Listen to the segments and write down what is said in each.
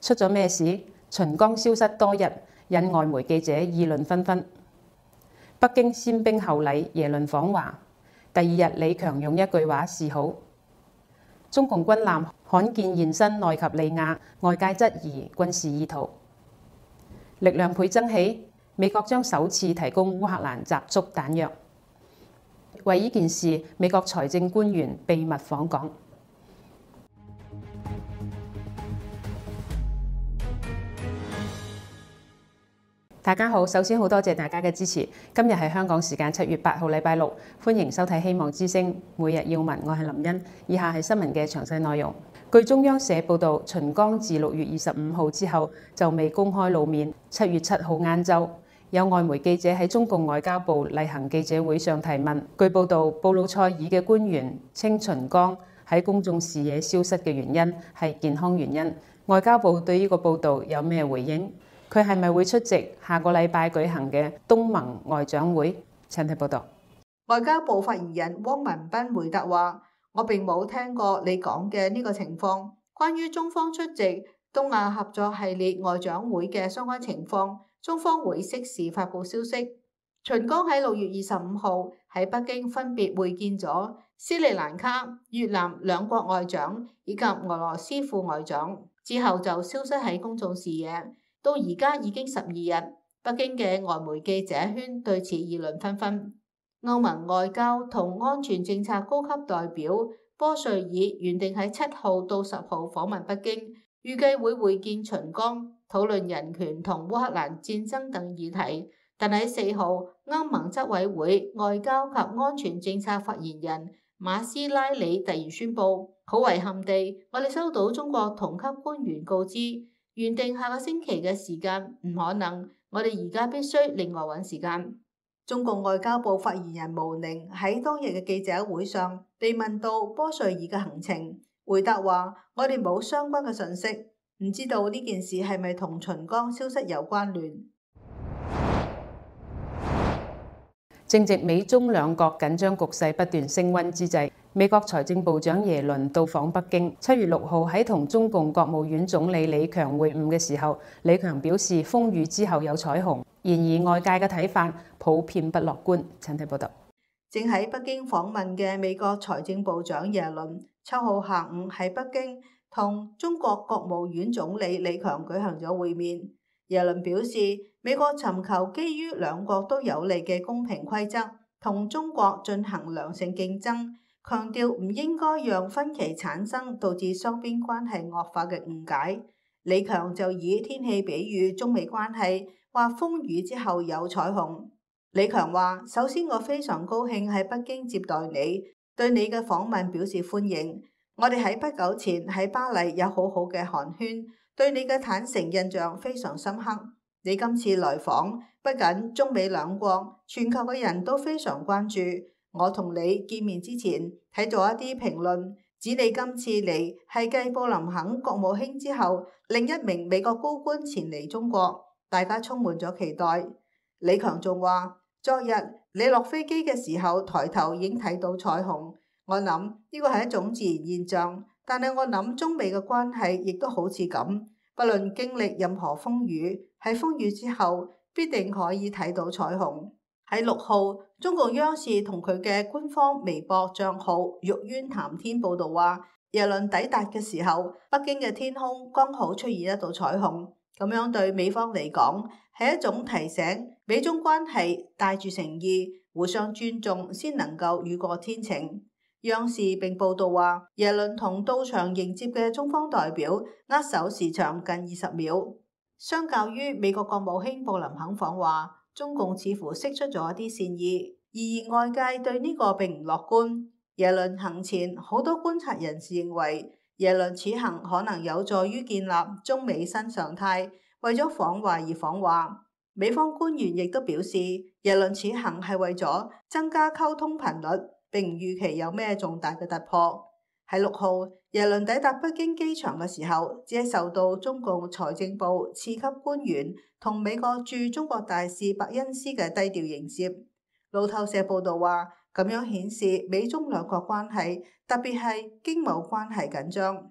出咗咩事？秦剛消失多日，引外媒記者議論紛紛。北京先兵後禮，耶倫訪華。第二日，李強用一句話示好。中共軍艦罕見現身奈及利亞，外界質疑軍事意圖。力量倍增起，美國將首次提供烏克蘭集束彈藥。為呢件事，美國財政官員秘密訪港。大家好，首先好多謝大家嘅支持。今日係香港時間7月8號，禮拜六，歡迎收睇《希望之聲》每日要聞，我係林茵。以下係新聞嘅詳細內容。據中央社報導，秦剛自6月25號之後就未公開露面。7月7號晏晝，有外媒記者喺中共外交部例行記者會上提問。據報導，布魯塞爾嘅官員稱秦剛喺公眾視野消失嘅原因係健康原因。外交部對呢個報導有咩回應？佢係咪會出席下個禮拜舉行嘅東盟外長會？請睇報道。 外交部發言人汪文斌回答話：我並冇聽過你講嘅呢個情況。關於中方出席東亞合作系列外長會嘅相關情況，中方會適時發布消息。秦剛喺6月25號喺北京分別會見咗斯里蘭卡、越南兩國外長以及俄羅斯副外長，之後就消失喺公眾視野。到而家已經12日，北京嘅外媒記者圈對此議論紛紛。歐盟外交同安全政策高級代表波瑞爾原定喺7號到10號訪問北京，預計會會見秦剛，討論人權同烏克蘭戰爭等議題。但喺4號，歐盟執委會外交及安全政策發言人馬斯拉里突然宣布，好遺憾地，我哋收到中國同級官員告知，原定下個星期嘅時間唔可能，我哋而家必須另外揾時間。中共外交部發言人毛寧喺當日嘅記者會上被問到波瑞爾嘅行程，回答話：我哋冇相關嘅信息，唔知道呢件事係咪同秦剛消失有關聯。 正值美中兩國緊張局勢不斷升溫之際，美國財政部長耶倫到訪北京。7月6號喺同中共國務院總理李強會晤嘅時候，李強表示風雨之後有彩虹。然而外界嘅睇法普遍不樂觀。請睇報道。 正喺北京訪問嘅美國財政部長耶倫7號下午喺北京同中國國務院總理李強舉行咗會面。耶倫表示，美國尋求基於兩國都有利嘅公平規則，同中國進行良性競爭，強調唔應該讓分歧產生導致雙邊關係惡化嘅誤解。李強就以天氣比喻中美關係，話風雨之後有彩虹。李強話：首先我非常高興喺北京接待你，對你嘅訪問表示歡迎。我哋喺不久前喺巴黎有好好嘅寒暄，對你嘅坦誠印象非常深刻。你今次來訪，不僅中美兩國，全球嘅人都非常關注。我同你見面之前睇咗一啲評論，指你今次嚟係繼布林肯國務卿之後，另一名美國高官前嚟中國，大家充滿咗期待。李強仲話：昨日你落飛機嘅時候，抬頭已經睇到彩虹。我諗呢個係一種自然現象，但係我諗中美嘅關係亦都好似咁，不論經歷任何風雨，喺風雨之後必定可以睇到彩虹。喺6號，中共央視同佢嘅官方微博賬號玉淵談天報道話，耶倫抵達嘅時候，北京嘅天空剛好出現一道彩虹，咁樣對美方嚟講係一種提醒，美中關係帶住誠意，互相尊重，先能夠雨過天晴。央視並報道話，耶倫同到場迎接嘅中方代表握手時長近20秒。相較於美國國務卿布林肯訪華，中共似乎釋出咗一啲善意，然而外界對呢個並唔樂觀。耶倫行前，好多觀察人士認為，耶倫此行可能有助於建立中美新常態，為咗訪華而訪華。美方官員亦都表示，耶倫此行係為咗增加溝通頻率，並唔預期有咩重大嘅突破。喺6號，耶倫抵達北京機場嘅時候，只係受到中共財政部次級官員同美國駐中國大使伯恩斯嘅低調迎接。路透社報道話，咁樣顯示美中兩國關係，特別係經貿關係緊張。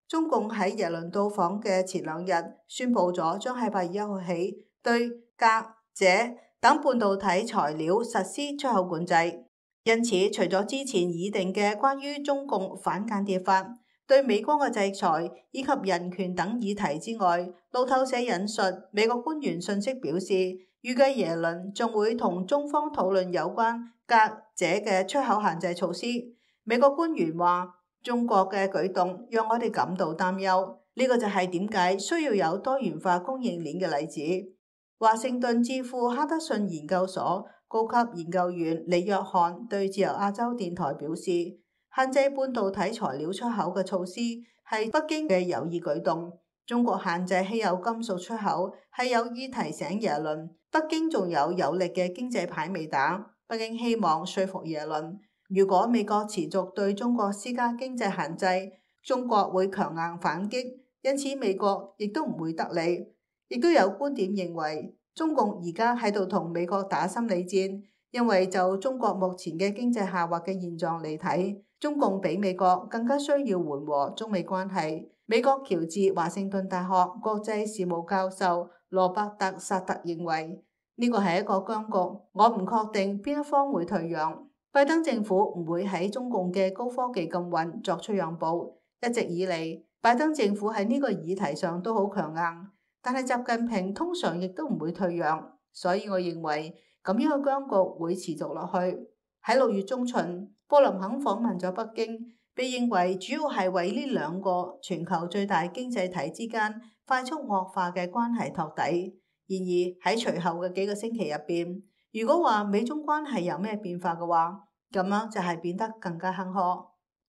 中共喺耶倫到訪嘅前2日宣布咗，將喺8月1號起對鎘、鍺等半導體材料實施出口管制。因此，除咗之前擬定嘅關於中共反間諜法、對美國嘅制裁以及人權等議題之外，路透社引述美國官員信息表示，預計耶倫仲會同中方討論有關鎘、鍺嘅出口限制措施。美國官員話，中國嘅舉動讓我哋感到擔憂，呢個就係點解需要有多元化供應鏈嘅例子。華盛頓智庫哈德遜研究所高級研究員李約翰對自由亞洲電台表示，限制半導體材料出口嘅措施係北京嘅有意舉動。中國限制稀有金屬出口係有意提醒耶倫，北京仲有力嘅經濟牌未打。北京希望說服耶倫，如果美國持續對中國施加經濟限制，中國會強硬反擊，因此美國亦都唔會得利。亦都有觀點認為，中共而家喺度同美國打心理戰，因為就中國目前嘅經濟下滑嘅現狀嚟睇，中共比美國更加需要緩和中美關係。美國喬治華盛頓大學國際事務教授羅伯特薩特認為，呢個係一個僵局，我唔確定邊一方會退讓。拜登政府唔會喺中共嘅高科技禁運作出讓步。一直以嚟，拜登政府喺呢個議題上都好強硬。但係習近平通常亦都唔會退讓，所以我認為咁樣嘅僵局會持續落去。喺6月中旬，布林肯訪問咗北京，被認為主要係為呢2個全球最大經濟體之間快速惡化嘅關係托底。然而喺隨後嘅幾個星期入邊，如果話美中關係有咩變化嘅話，咁樣就係變得更加坎坷。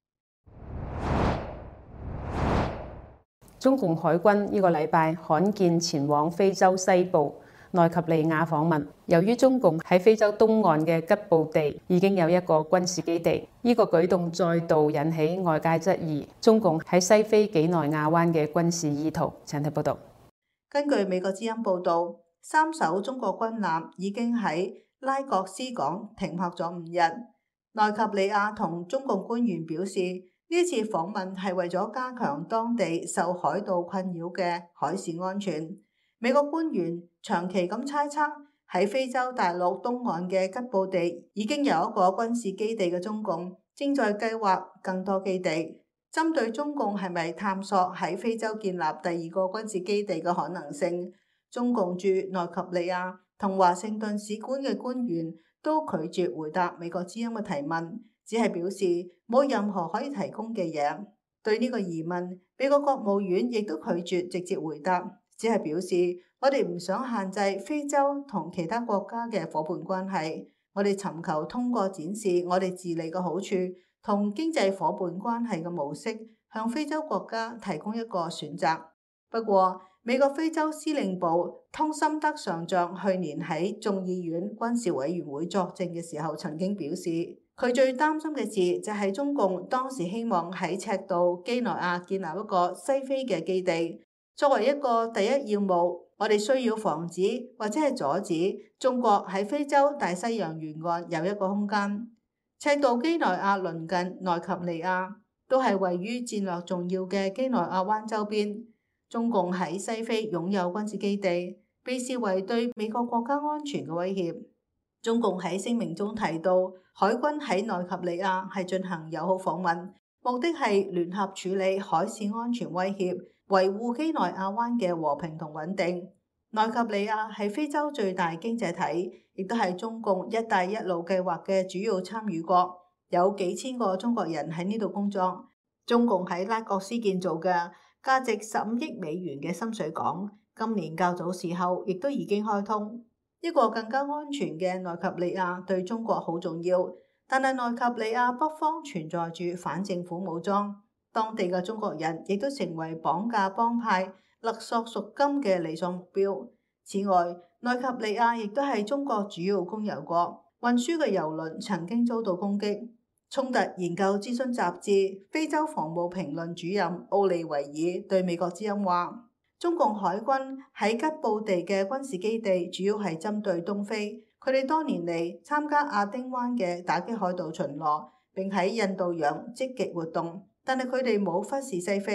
中共海軍呢個禮拜罕見前往非洲西部奈及利亞訪問。由於中共喺非洲東岸嘅吉布地已經有一個軍事基地，呢個舉動再度引起外界質疑中共喺西非幾內亞灣嘅軍事意圖。請睇報道。 根據美國之音報道，3艘中國軍艦已經喺拉各斯港停泊咗5日。奈及利亞同中共官員表示，呢次訪問係為咗加強當地受海盜困擾嘅海事安全。美國官員長期咁猜測，喺非洲大陸東岸嘅吉布地已經有一個軍事基地嘅中共，正在計劃更多基地。針對中共係咪探索喺非洲建立第2個軍事基地嘅可能性，中共駐奈及利亞同華盛頓使館嘅官員都拒絕回答美國之音嘅提問。只係表示冇任何可以提供嘅嘢。對呢個疑問，美國國務院亦都拒絕直接回答，只係表示我哋唔想限制非洲同其他國家嘅夥伴關係，我哋尋求通過展示我哋治理嘅好處同經濟夥伴關係嘅模式，向非洲國家提供一個選擇。不過，美國非洲司令部通森德上將去年喺眾議院軍事委員會作證嘅時候曾經表示，佢最擔心嘅事就係中共當時希望喺赤道幾內亞建立一個西非嘅基地。作為一個第一要務，我哋需要防止或者係阻止中國喺非洲大西洋沿岸有一個空間。赤道幾內亞鄰近奈及利亞，都係位於戰略重要嘅幾內亞灣周邊。中共喺西非擁有軍事基地，被視為對美國國家安全嘅威脅。中共喺聲明中提到，海軍喺奈及利亞係進行友好訪問，目的係聯合處理海事安全威脅，維護幾內亞灣嘅和平同穩定。奈及利亞係非洲最大經濟體，亦都係中共一帶一路計劃嘅主要參與國，有幾千個中國人喺呢度工作。中共喺拉各斯建造嘅價值15億美元嘅深水港，今年較早時候亦都已經開通。一個更加安全嘅奈及利亞對中國好重要，但係奈及利亞北方存在住反政府武裝，當地嘅中國人亦都成為綁架幫派、勒索贖金嘅理想目標。此外，奈及利亞亦都係中國主要供油國，運輸嘅油輪曾經遭到攻擊。衝突研究諮詢雜誌非洲防務評論主任奧利維爾對美國之音話，中共海軍喺吉布地嘅軍事基地主要係針對東非，佢哋多年嚟參加亞丁灣嘅打擊海盜巡邏，並喺印度洋積極活動，但係佢哋冇忽視西非。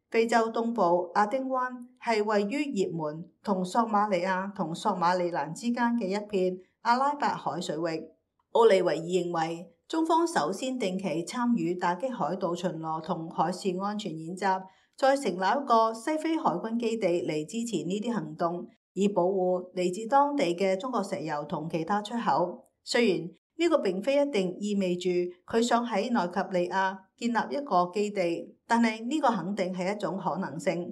非洲東部亞丁灣係位於也門同索馬利亞同索馬利蘭之間嘅一片阿拉伯海水域。奧利維爾認為，中方首先定期參與打擊海盜巡邏同海事安全演習，再成立一個西非海軍基地嚟支持呢啲行動，以保護嚟自當地嘅中國石油同其他出口。雖然呢個並非一定意味住佢想喺內及利亞建立一個基地，但係呢個肯定係一種可能性。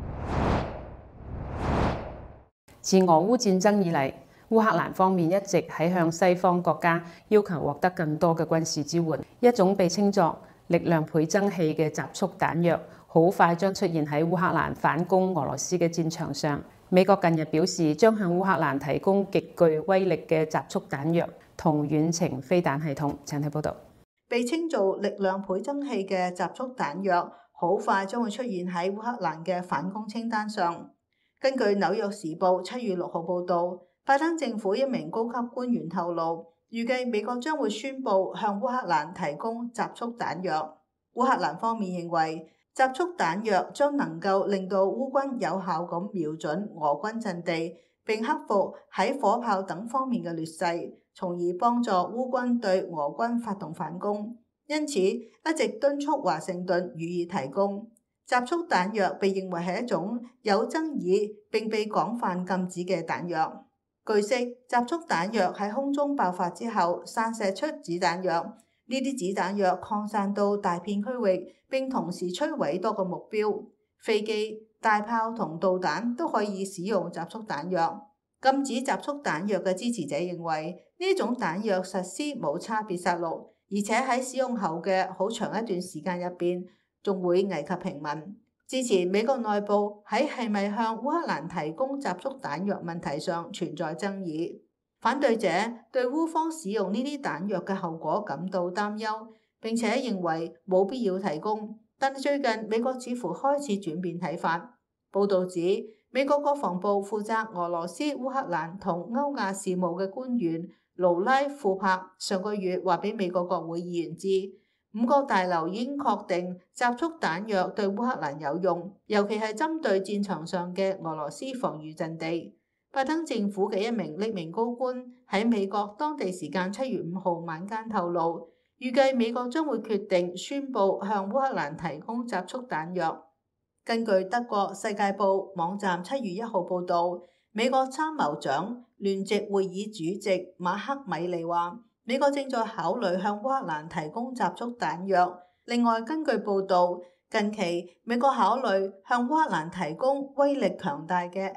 自俄烏戰爭以嚟，烏克蘭方面一直喺向西方國家要求獲得更多嘅軍事支援。一種被稱作力量倍增器嘅集束彈藥，好快將出現喺烏克蘭反攻俄羅斯嘅戰場上。美國近日表示，將向烏克蘭提供極具威力嘅集束彈藥同遠程飛彈系統。請睇報道。 被稱做力量倍增器嘅集束彈藥，好快將會出現喺烏克蘭嘅反攻清單上。根據《紐約時報》7月6號報導，拜登政府一名高級官員透露，預計美國將會宣布向烏克蘭提供集束彈藥。烏克蘭方面認為，集束彈藥將能夠令到烏軍有效咁瞄準俄軍陣地，並克服喺火炮等方面嘅劣勢，從而幫助烏軍對俄軍發動反攻。因此，一直敦促華盛頓予以提供。集束彈藥被認為係一種有爭議並被廣泛禁止嘅彈藥。據悉，集束彈藥喺空中爆發之後散射出子彈藥，呢啲子彈藥擴散到大片區域，並同時摧毀多個目標。飛機、大炮同導彈都可以使用集束彈藥。禁止集束彈藥嘅支持者認為，呢種彈藥實施冇差別殺戮，而且喺使用後嘅好長一段時間入邊，仲會危及平民。之前美國內部喺係咪向烏克蘭提供集束彈藥問題上存在爭議，反對者對烏方使用呢啲彈藥嘅後果感到擔憂，並且認為冇必要提供。但係最近美國似乎開始轉變睇法。報導指，美國國防部負責俄羅斯、烏克蘭同歐亞事務嘅官員勞拉庫珀上個月話俾美國國會議員知，5個大樓已經確定集束彈藥對烏克蘭有用，尤其係針對戰場上嘅俄羅斯防禦陣地。拜登政府嘅一名匿名高官喺美國當地時間7月5號晚間透露，預計美國將會決定宣布向烏克蘭提供集束彈藥。根據德國世界報網站7月1號報導，美國參謀長聯席會議主席馬克米利話，美國正在考慮向烏克蘭提供集束彈藥。另外，根據報導，近期美國考慮向烏克蘭提供威力強大嘅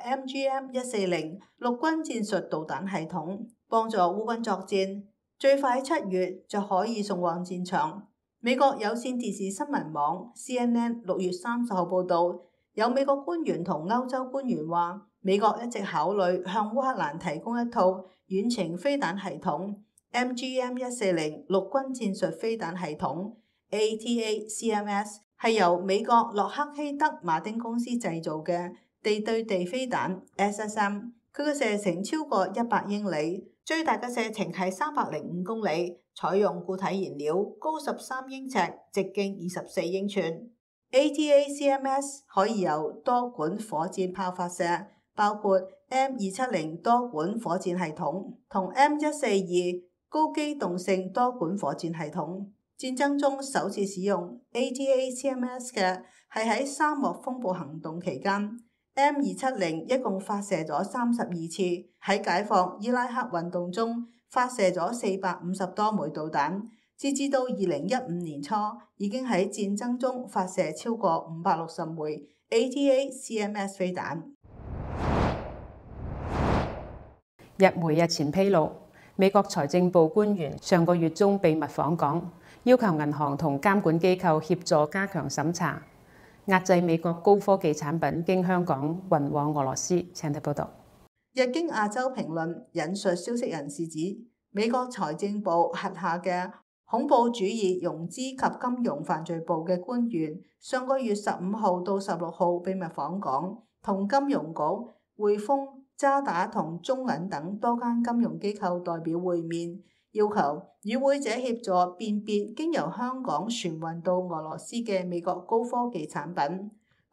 MGM-140陸軍戰術導彈系統，幫助烏軍作戰，最快7月就可以送往戰場。美國有線電視新聞網 CNN 6月30號報導，有美國官員同歐洲官員話，美國一直考慮向烏克蘭提供一套遠程飛彈系統 MGM-140陸軍戰術飛彈系統 ATACMS 係由美國洛克希德馬丁公司製造嘅地對地飛彈 SSM， 佢嘅射程超過100英里，最大嘅射程係305公里，採用固體燃料，高13英尺，直徑24英寸。ATACMS 可以由多管火箭炮發射，包括 M270 多管火箭系統同 M142 高機動性多管火箭系統。戰爭中首次使用 ATACMS 嘅係喺沙漠風暴行動期間。M270 一共發射咗32次，喺解放伊拉克運動中發射咗450多枚導彈，截至到2015年初，已經喺戰爭中發射超過560枚 ATACMS 飛彈。 日媒日前披露，美國財政部官員上個月中秘密訪港，要求銀行同監管機構協助加強審查，壓制美國高科技產品經香港運往俄羅斯。請睇報道。 日經亞洲評論引述消息人士指，美國財政部轄下嘅恐怖主義融資及金融犯罪部嘅官員上個月15號到16號秘密訪港，同金融局、匯豐、渣打同中銀等多間金融機構代表會面，要求與會者協助辨別經由香港船運到俄羅斯嘅美國高科技產品。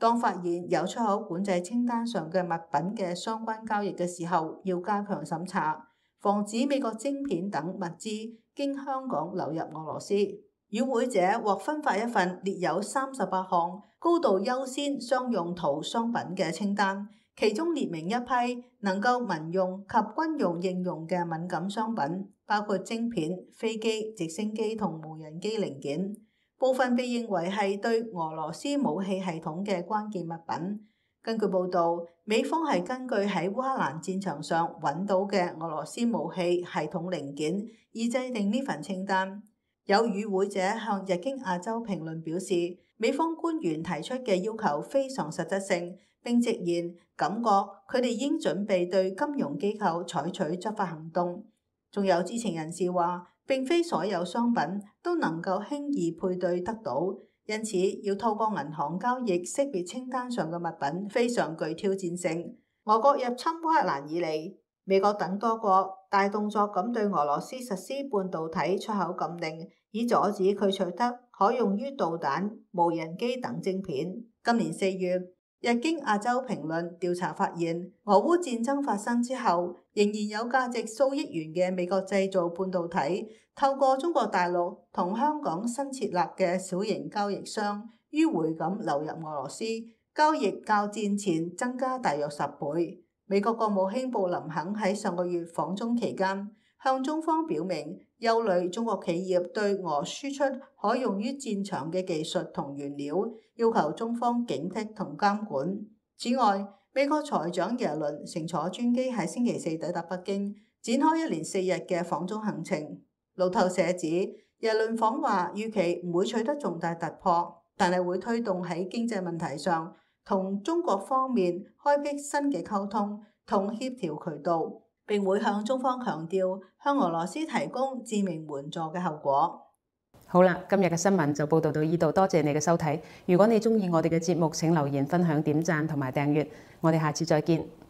當發現有出口管制清單上嘅物品嘅相關交易嘅時候，要加強審查，防止美國晶片等物資經香港流入俄羅斯。與會者獲分發一份列有38項高度優先商用途商品嘅清單，其中列明一批能夠民用及軍用應用嘅敏感商品，包括晶片、飛機、直升機同無人機零件。部分被認為係對俄羅斯武器系統嘅關鍵物品。根據報導，美方係根據喺烏克蘭戰場上揾到嘅俄羅斯武器系統零件而制定呢份清單。有與會者向日經亞洲評論表示，美方官員提出嘅要求非常實質性，並直言感覺佢哋應準備對金融機構採取執法行動。仲有知情人士話，並非所有商品都能夠輕易配對得到，因此要透過銀行交易識別清單上嘅物品非常具挑戰性。俄國入侵烏克蘭以嚟，美國等多國大動作咁對俄羅斯實施半導體出口禁令，以阻止佢取得可用於導彈、無人機等晶片。今年4月，日經亞洲評論調查發現，俄烏戰爭發生之後，仍然有價值數億元嘅美國製造半導體透過中國大陸同香港新設立嘅小型交易商迂迴咁流入俄羅斯，交易較戰前增加大約10倍。美國國務卿布林肯喺上個月訪中期間，向中方表明憂慮中國企業對俄輸出可用於戰場嘅技術同原料，要求中方警惕同監管。此外，美國財長耶倫乘坐專機喺星期四抵達北京，展開一連4日嘅訪中行程。路透社指，耶倫訪華預期唔會取得重大突破，但係會推動喺經濟問題上同中國方面開闢新嘅溝通同協調渠道，並會向中方強調向俄羅斯提供致命援助嘅後果。 好啦，今日嘅新聞就報道到呢度，多謝你嘅收睇。如果你鍾意我哋嘅節目，請留言、分享、點讚同埋訂閱。我哋下次再見。